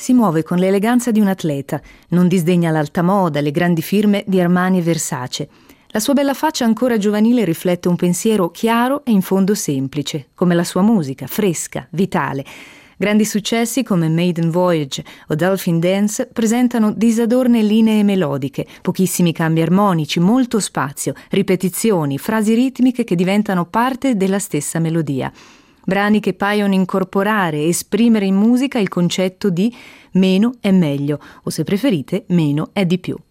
si muove con l'eleganza di un atleta, non disdegna l'alta moda, le grandi firme di Armani e Versace. La sua bella faccia ancora giovanile riflette un pensiero chiaro e in fondo semplice, come la sua musica, fresca, vitale. Grandi successi come Maiden Voyage o Dolphin Dance presentano disadorne linee melodiche, pochissimi cambi armonici, molto spazio, ripetizioni, frasi ritmiche che diventano parte della stessa melodia. Brani che paiono incorporare e esprimere in musica il concetto di meno è meglio, o se preferite, meno è di più.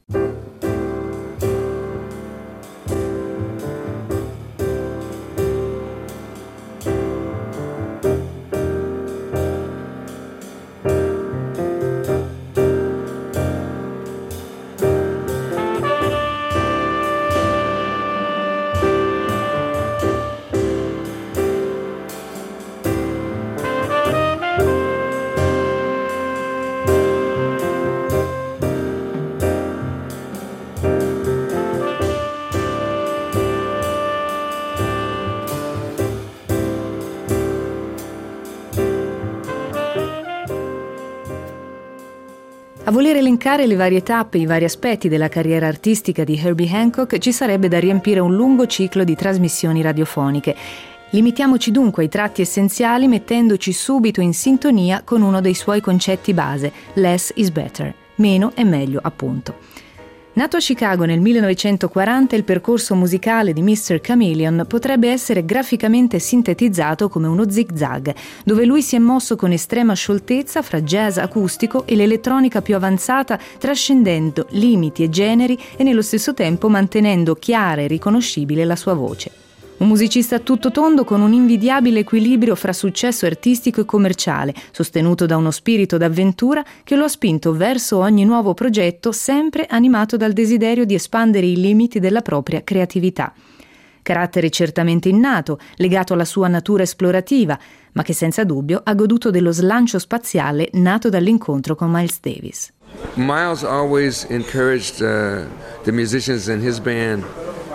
A voler elencare le varie tappe, i vari aspetti della carriera artistica di Herbie Hancock ci sarebbe da riempire un lungo ciclo di trasmissioni radiofoniche. Limitiamoci dunque ai tratti essenziali mettendoci subito in sintonia con uno dei suoi concetti base, less is better, meno è meglio appunto. Nato a Chicago nel 1940, il percorso musicale di Mr. Chameleon potrebbe essere graficamente sintetizzato come uno zig-zag, dove lui si è mosso con estrema scioltezza fra jazz acustico e l'elettronica più avanzata, trascendendo limiti e generi e nello stesso tempo mantenendo chiara e riconoscibile la sua voce. Un musicista a tutto tondo con un invidiabile equilibrio fra successo artistico e commerciale, sostenuto da uno spirito d'avventura che lo ha spinto verso ogni nuovo progetto, sempre animato dal desiderio di espandere i limiti della propria creatività. Carattere certamente innato, legato alla sua natura esplorativa, ma che senza dubbio ha goduto dello slancio spaziale nato dall'incontro con Miles Davis. Miles always encouraged the musicians in his band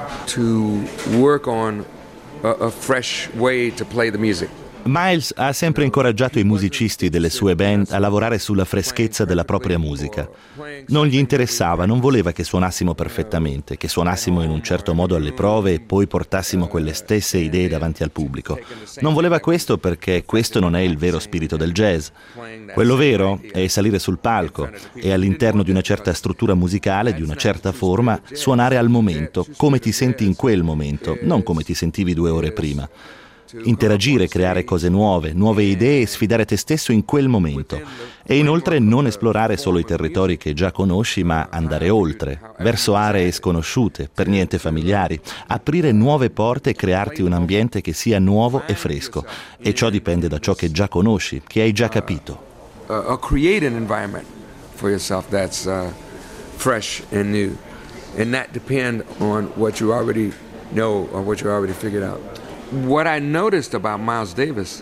to work on a fresh way to play the music. Miles ha sempre incoraggiato i musicisti delle sue band a lavorare sulla freschezza della propria musica. Non gli interessava, non voleva che suonassimo perfettamente, che suonassimo in un certo modo alle prove e poi portassimo quelle stesse idee davanti al pubblico. Non voleva questo perché questo non è il vero spirito del jazz. Quello vero è salire sul palco e all'interno di una certa struttura musicale, di una certa forma, suonare al momento, come ti senti in quel momento, non come ti sentivi 2 ore prima. Interagire, creare cose nuove, nuove idee e sfidare te stesso in quel momento. E inoltre non esplorare solo i territori che già conosci, ma andare oltre, verso aree sconosciute, per niente familiari, aprire nuove porte e crearti un ambiente che sia nuovo e fresco. E ciò dipende da ciò che già conosci, che hai già capito. Create an environment for yourself that's fresh and new. And that depends on what you already know or what you already figured out. What I noticed about Miles Davis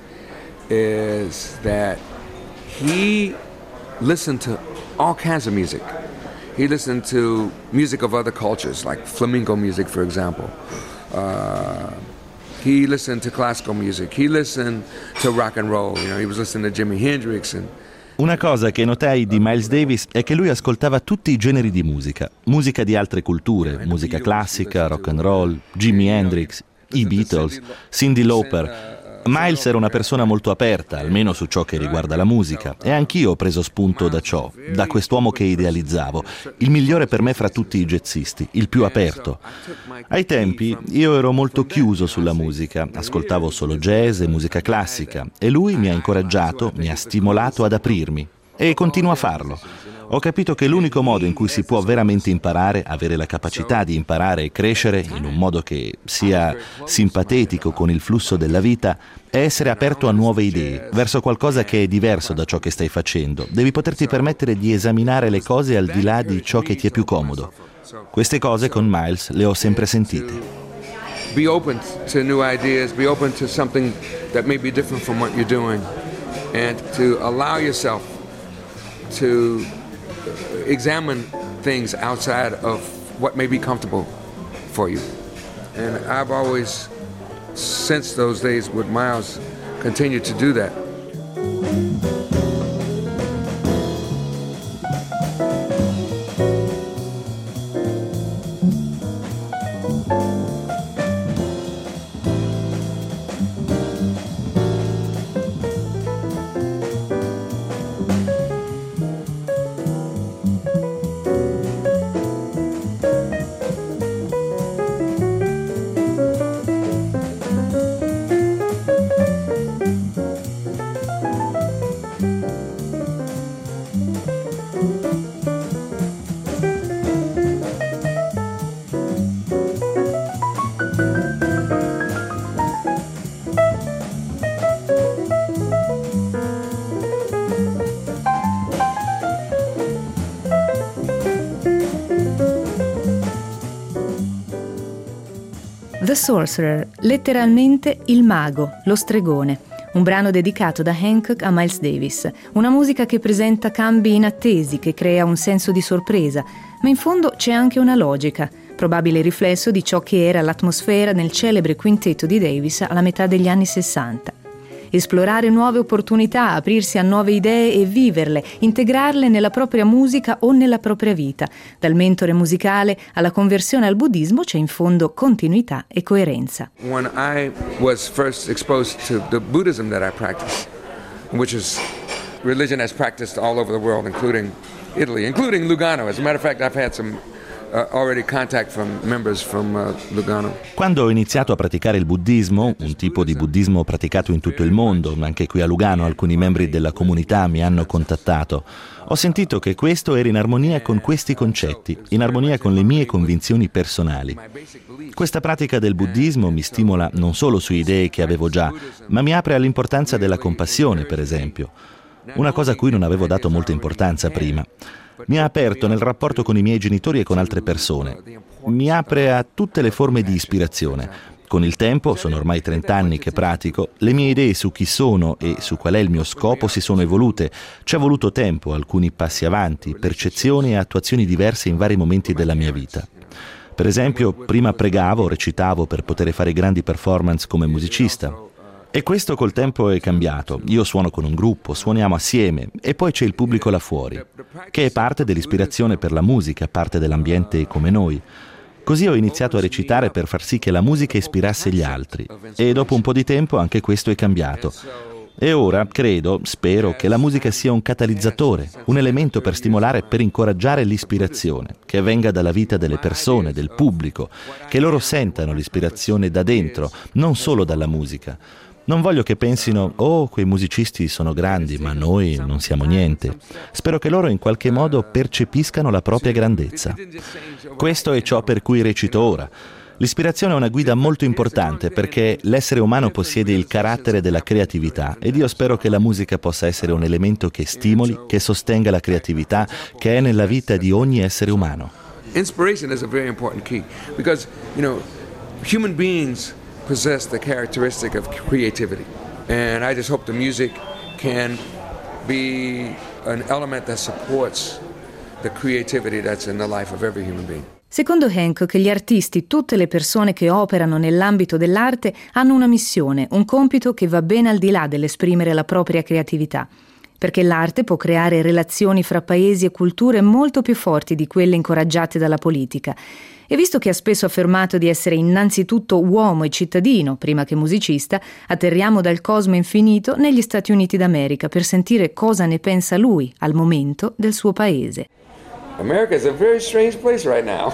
is that he listened to all kinds of music. He listened to music of other cultures, like flamenco music, for example. He listened to classical music. He listened to rock and roll. You know, he was listening to Jimi Hendrix and Una cosa che notai di Miles Davis è che lui ascoltava tutti i generi di musica di altre culture, musica classica, rock and roll, Jimi Hendrix, i Beatles, Cyndi Lauper. Miles era una persona molto aperta, almeno su ciò che riguarda la musica, e anch'io ho preso spunto da ciò, da quest'uomo che idealizzavo, il migliore per me fra tutti i jazzisti, il più aperto. Ai tempi io ero molto chiuso sulla musica, ascoltavo solo jazz e musica classica, e lui mi ha incoraggiato, mi ha stimolato ad aprirmi, e continua a farlo. Ho capito che l'unico modo in cui si può veramente imparare, avere la capacità di imparare e crescere in un modo che sia simpatetico con il flusso della vita, è essere aperto a nuove idee, verso qualcosa che è diverso da ciò che stai facendo. Devi poterti permettere di esaminare le cose al di là di ciò che ti è più comodo. Queste cose con Miles le ho sempre sentite. Be open to new ideas, be open to something that may be different from what you're doing, and to allow yourself to examine things outside of what may be comfortable for you. And I've always, since those days with Miles, continued to do that. The Sorcerer, letteralmente il mago, lo stregone, un brano dedicato da Hancock a Miles Davis, una musica che presenta cambi inattesi, che crea un senso di sorpresa, ma in fondo c'è anche una logica, probabile riflesso di ciò che era l'atmosfera nel celebre quintetto di Davis alla metà degli anni 60. Esplorare nuove opportunità, aprirsi a nuove idee e viverle, integrarle nella propria musica o nella propria vita. Dal mentore musicale alla conversione al buddismo c'è in fondo continuità e coerenza. When I was first exposed to the Buddhism that I practice, which is religion that's practiced all over the world, including Italy, including Lugano. As a matter of fact, I've had some already contact from members from Lugano. Quando ho iniziato a praticare il buddismo, un tipo di buddismo praticato in tutto il mondo, anche qui a Lugano alcuni membri della comunità mi hanno contattato, ho sentito che questo era in armonia con questi concetti, in armonia con le mie convinzioni personali. Questa pratica del buddismo mi stimola non solo su idee che avevo già, ma mi apre all'importanza della compassione, per esempio. Una cosa a cui non avevo dato molta importanza prima. Mi ha aperto nel rapporto con i miei genitori e con altre persone. Mi apre a tutte le forme di ispirazione. Con il tempo, sono ormai 30 anni che pratico, le mie idee su chi sono e su qual è il mio scopo si sono evolute. Ci è voluto tempo, alcuni passi avanti, percezioni e attuazioni diverse in vari momenti della mia vita. Per esempio, prima pregavo, recitavo per poter fare grandi performance come musicista. E questo col tempo è cambiato. Io suono con un gruppo, suoniamo assieme e poi c'è il pubblico là fuori, che è parte dell'ispirazione per la musica, parte dell'ambiente come noi. Così ho iniziato a recitare per far sì che la musica ispirasse gli altri e dopo un po' di tempo anche questo è cambiato. E ora credo, spero che la musica sia un catalizzatore, un elemento per stimolare e per incoraggiare l'ispirazione, che venga dalla vita delle persone, del pubblico, che loro sentano l'ispirazione da dentro, non solo dalla musica. Non voglio che pensino, oh, quei musicisti sono grandi, ma noi non siamo niente. Spero che loro in qualche modo percepiscano la propria grandezza. Questo è ciò per cui recito ora. L'ispirazione è una guida molto importante perché l'essere umano possiede il carattere della creatività ed io spero che la musica possa essere un elemento che stimoli, che sostenga la creatività che è nella vita di ogni essere umano. Inspiration is a very important key because, human beings possess the characteristic of creativity. And I just hope the music can be an element that supports the creativity that's in the life of every human being. Secondo Hancock, gli artisti, tutte le persone che operano nell'ambito dell'arte, hanno una missione, un compito che va ben al di là dell'esprimere la propria creatività. Perché l'arte può creare relazioni fra paesi e culture molto più forti di quelle incoraggiate dalla politica. E visto che ha spesso affermato di essere innanzitutto uomo e cittadino, prima che musicista, atterriamo dal cosmo infinito negli Stati Uniti d'America per sentire cosa ne pensa lui, al momento, del suo paese. America is a very strange place right now.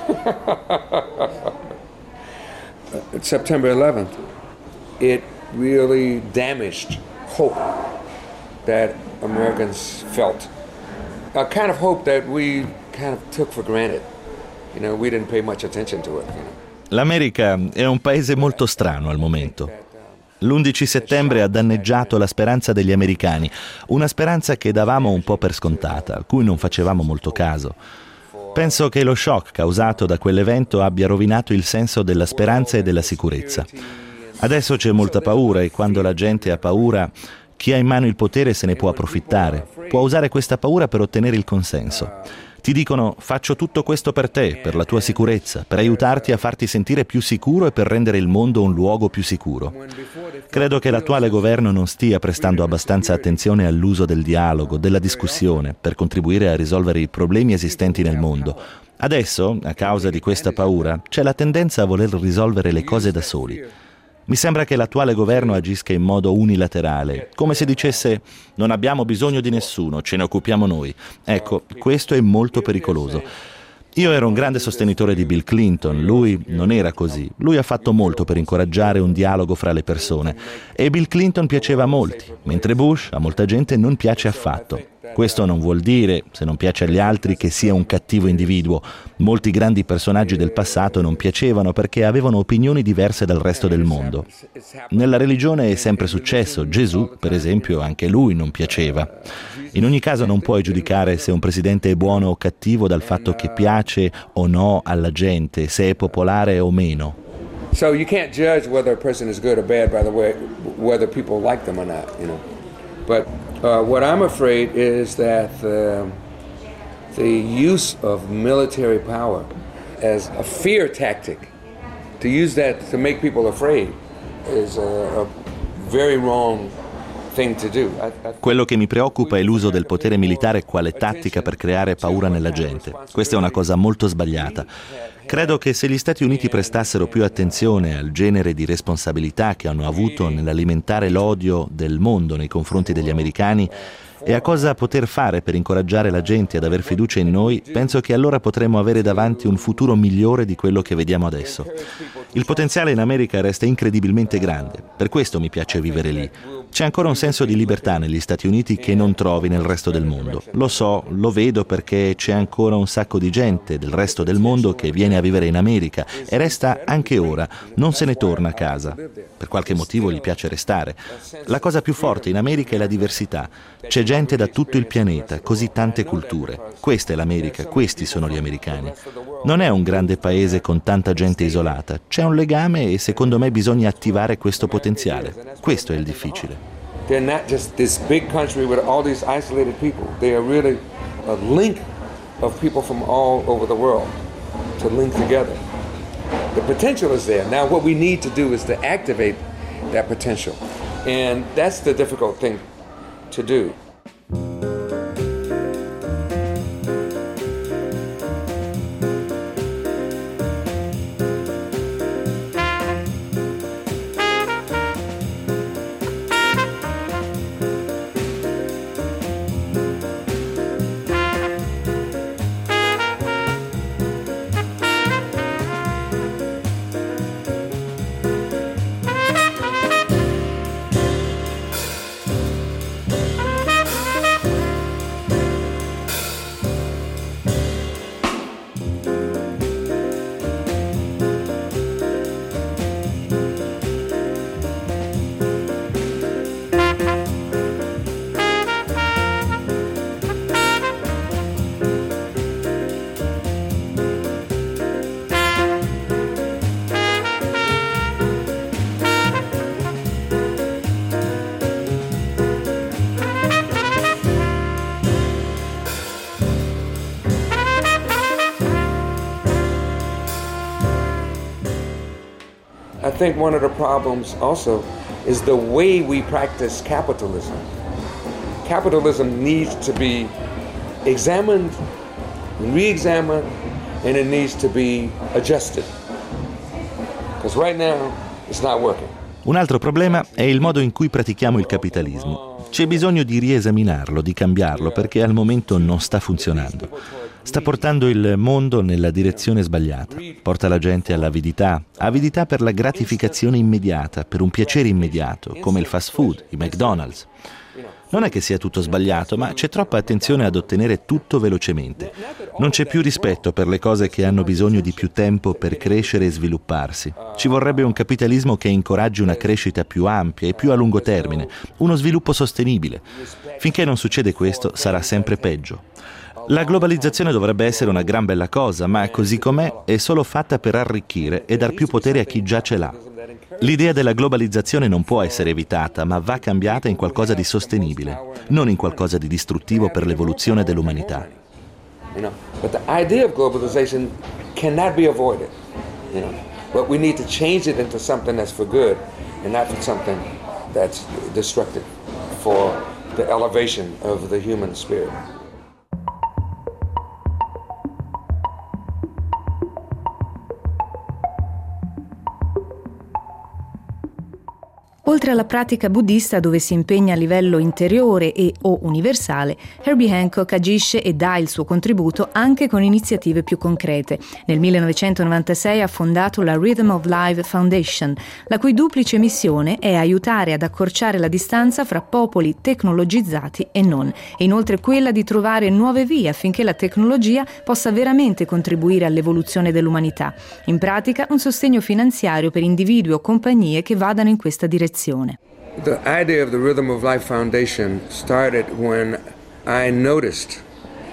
September 11th, it really damaged hope that Americans felt. A kind of hope that we kind of took for granted. We didn't pay much attention to it. L'America è un paese molto strano al momento. L'11 settembre ha danneggiato la speranza degli americani, una speranza che davamo un po' per scontata, a cui non facevamo molto caso. Penso che lo shock causato da quell'evento abbia rovinato il senso della speranza e della sicurezza. Adesso c'è molta paura e quando la gente ha paura, chi ha in mano il potere se ne può approfittare, può usare questa paura per ottenere il consenso. Ti dicono, faccio tutto questo per te, per la tua sicurezza, per aiutarti a farti sentire più sicuro e per rendere il mondo un luogo più sicuro. Credo che l'attuale governo non stia prestando abbastanza attenzione all'uso del dialogo, della discussione, per contribuire a risolvere i problemi esistenti nel mondo. Adesso, a causa di questa paura, c'è la tendenza a voler risolvere le cose da soli. Mi sembra che l'attuale governo agisca in modo unilaterale, come se dicesse non abbiamo bisogno di nessuno, ce ne occupiamo noi. Ecco, questo è molto pericoloso. Io ero un grande sostenitore di Bill Clinton, lui non era così. Lui ha fatto molto per incoraggiare un dialogo fra le persone e Bill Clinton piaceva a molti, mentre Bush a molta gente non piace affatto. Questo non vuol dire, se non piace agli altri, che sia un cattivo individuo. Molti grandi personaggi del passato non piacevano perché avevano opinioni diverse dal resto del mondo. Nella religione è sempre successo. Gesù, per esempio, anche lui non piaceva. In ogni caso non puoi giudicare se un presidente è buono o cattivo dal fatto che piace o no alla gente, se è popolare o meno. So you can't judge whether a person is good or bad by the way whether people like them or not, you know. But what I'm afraid is that the use of military power as a fear tactic, to use that to make people afraid, is a very wrong thing to do. Quello che mi preoccupa è l'uso del potere militare quale tattica per creare paura nella gente. Questa è una cosa molto sbagliata. Credo che se gli Stati Uniti prestassero più attenzione al genere di responsabilità che hanno avuto nell'alimentare l'odio del mondo nei confronti degli americani e a cosa poter fare per incoraggiare la gente ad aver fiducia in noi, penso che allora potremmo avere davanti un futuro migliore di quello che vediamo adesso. Il potenziale in America resta incredibilmente grande, per questo mi piace vivere lì. C'è ancora un senso di libertà negli Stati Uniti che non trovi nel resto del mondo. Lo so, lo vedo perché c'è ancora un sacco di gente del resto del mondo che viene a vivere in America e resta anche ora, non se ne torna a casa. Per qualche motivo gli piace restare. La cosa più forte in America è la diversità. C'è gente da tutto il pianeta, così tante culture. Questa è l'America, questi sono gli americani. Non è un grande paese con tanta gente isolata. C'è un legame e secondo me bisogna attivare questo potenziale. Questo è il difficile. They're not just this big country with all these isolated people. They are really a link of people from all over the world to link together. The potential is there. Now what we need to do is to activate that potential. And that's the difficult thing to do. I think one of the problems also is the way we practice capitalism. Capitalism needs to be examined, re-examined, and it needs to be adjusted. Because right now, it's not working. Un altro problema è il modo in cui pratichiamo il capitalismo. C'è bisogno di riesaminarlo, di cambiarlo, perché al momento non sta funzionando. Sta portando il mondo nella direzione sbagliata. Porta la gente all'avidità, avidità per la gratificazione immediata, per un piacere immediato, come il fast food, i McDonald's. Non è che sia tutto sbagliato, ma c'è troppa attenzione ad ottenere tutto velocemente. Non c'è più rispetto per le cose che hanno bisogno di più tempo per crescere e svilupparsi. Ci vorrebbe un capitalismo che incoraggi una crescita più ampia e più a lungo termine, uno sviluppo sostenibile. Finché non succede questo, sarà sempre peggio. La globalizzazione dovrebbe essere una gran bella cosa, ma così com'è è solo fatta per arricchire e dar più potere a chi già ce l'ha. L'idea della globalizzazione non può essere evitata, ma va cambiata in qualcosa di sostenibile, non in qualcosa di distruttivo per l'evoluzione dell'umanità. But the idea of globalization cannot be avoided. But we need to change it into something that's for good and not for something that's destructive for the elevation of the human spirit. Oltre alla pratica buddista dove si impegna a livello interiore e o universale, Herbie Hancock agisce e dà il suo contributo anche con iniziative più concrete. Nel 1996 ha fondato la Rhythm of Life Foundation, la cui duplice missione è aiutare ad accorciare la distanza fra popoli tecnologizzati e non, e inoltre quella di trovare nuove vie affinché la tecnologia possa veramente contribuire all'evoluzione dell'umanità. In pratica, un sostegno finanziario per individui o compagnie che vadano in questa direzione. The idea of the Rhythm of Life Foundation started when I noticed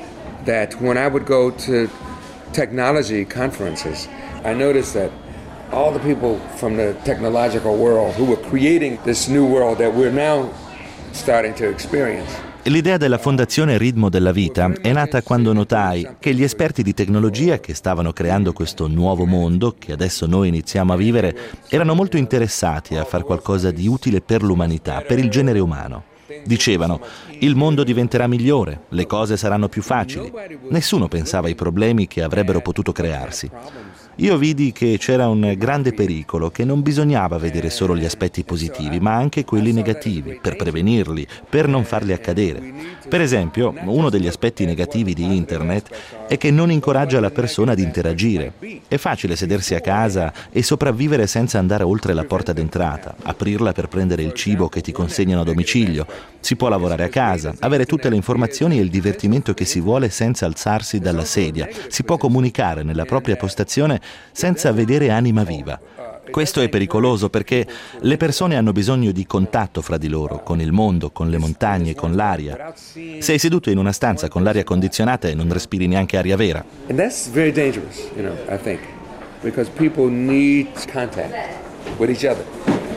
that when I would go to technology conferences, I noticed that all the people from the technological world who were creating this new world that we're now starting to experience. L'idea della fondazione Ritmo della Vita è nata quando notai che gli esperti di tecnologia che stavano creando questo nuovo mondo, che adesso noi iniziamo a vivere, erano molto interessati a fare qualcosa di utile per l'umanità, per il genere umano. Dicevano, il mondo diventerà migliore, le cose saranno più facili. Nessuno pensava ai problemi che avrebbero potuto crearsi. Io vidi che c'era un grande pericolo, che non bisognava vedere solo gli aspetti positivi, ma anche quelli negativi, per prevenirli, per non farli accadere. Per esempio, uno degli aspetti negativi di Internet è che non incoraggia la persona ad interagire. È facile sedersi a casa e sopravvivere senza andare oltre la porta d'entrata, aprirla per prendere il cibo che ti consegnano a domicilio. Si può lavorare a casa, avere tutte le informazioni e il divertimento che si vuole senza alzarsi dalla sedia. Si può comunicare nella propria postazione senza vedere anima viva. Questo è pericoloso perché le persone hanno bisogno di contatto fra di loro, con il mondo, con le montagne, con l'aria. Sei seduto in una stanza con l'aria condizionata e non respiri neanche aria vera. And that's very dangerous, I think, because people need contact with each other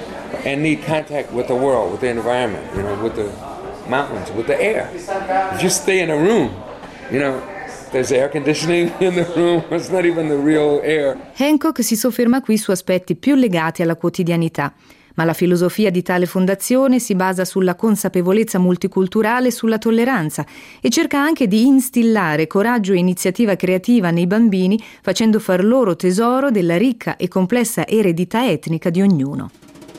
and need contact with the world, with the environment, with the mountains, with the air. If you stay in a room, there's air conditioning in the room, it's not even the real air. Hancock si sofferma qui su aspetti più legati alla quotidianità, ma la filosofia di tale fondazione si basa sulla consapevolezza multiculturale e sulla tolleranza e cerca anche di instillare coraggio e iniziativa creativa nei bambini, facendo far loro tesoro della ricca e complessa eredità etnica di ognuno.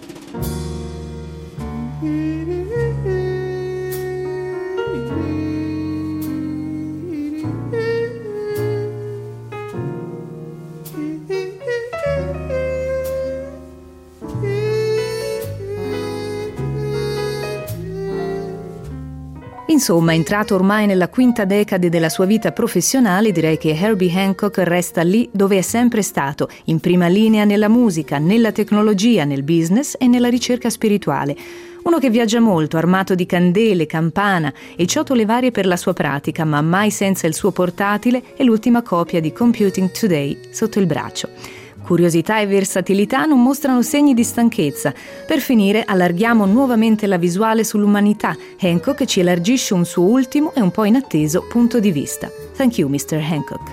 Insomma, entrato ormai nella quinta decade della sua vita professionale, direi che Herbie Hancock resta lì dove è sempre stato, in prima linea nella musica, nella tecnologia, nel business e nella ricerca spirituale. Uno che viaggia molto, armato di candele, campana e ciotole varie per la sua pratica, ma mai senza il suo portatile e l'ultima copia di Computing Today sotto il braccio. Curiosità e versatilità non mostrano segni di stanchezza. Per finire, allarghiamo nuovamente la visuale sull'umanità. Hancock ci elargisce un suo ultimo e un po' inatteso punto di vista. Thank you, Mr. Hancock.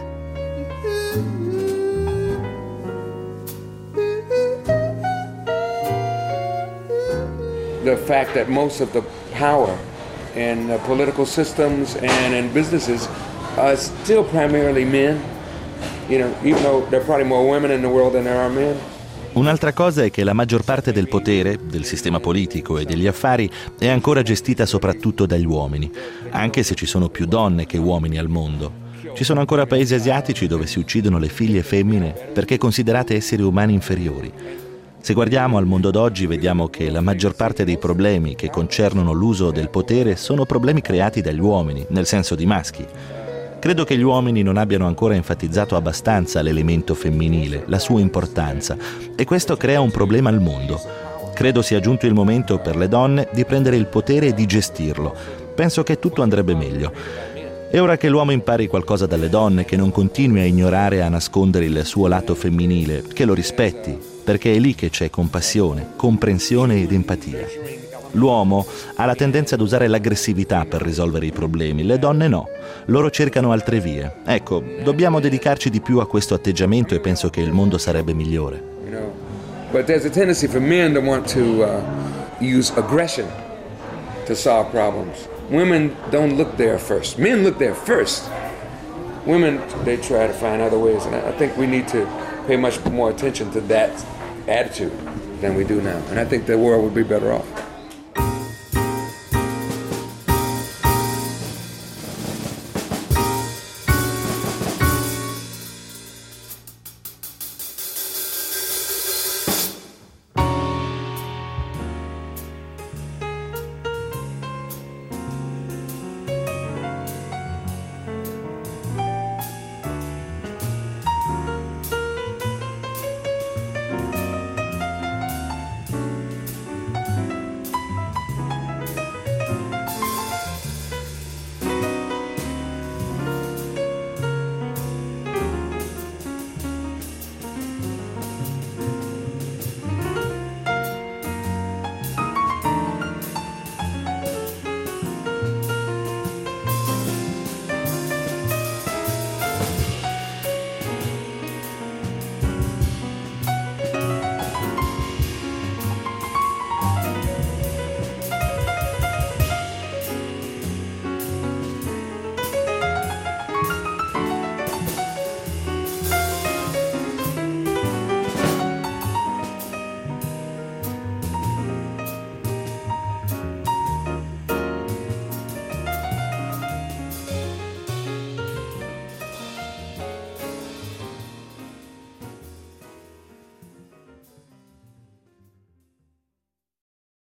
The fact that most of the power in political systems and in businesses are still primarily men. Even though there are probably more women in the world than there are men. Un'altra cosa è che la maggior parte del potere, del sistema politico e degli affari è ancora gestita soprattutto dagli uomini, anche se ci sono più donne che uomini al mondo. Ci sono ancora paesi asiatici dove si uccidono le figlie femmine perché considerate esseri umani inferiori. Se guardiamo al mondo d'oggi vediamo che la maggior parte dei problemi che concernono l'uso del potere sono problemi creati dagli uomini, nel senso di maschi. Credo che gli uomini non abbiano ancora enfatizzato abbastanza l'elemento femminile, la sua importanza, e questo crea un problema al mondo. Credo sia giunto il momento per le donne di prendere il potere e di gestirlo. Penso che tutto andrebbe meglio. È ora che l'uomo impari qualcosa dalle donne, che non continui a ignorare e a nascondere il suo lato femminile, che lo rispetti, perché è lì che c'è compassione, comprensione ed empatia. L'uomo ha la tendenza ad usare l'aggressività per risolvere i problemi, le donne no. Loro cercano altre vie. Ecco, dobbiamo dedicarci di più a questo atteggiamento e penso che il mondo sarebbe migliore. But there's a tendency for men to want to use aggression to solve problems. Women don't look there first. Men look there first. Women, they try to find other ways, and I think we need to pay much more attention to that attitude. than we do now. And I think the world would be better off.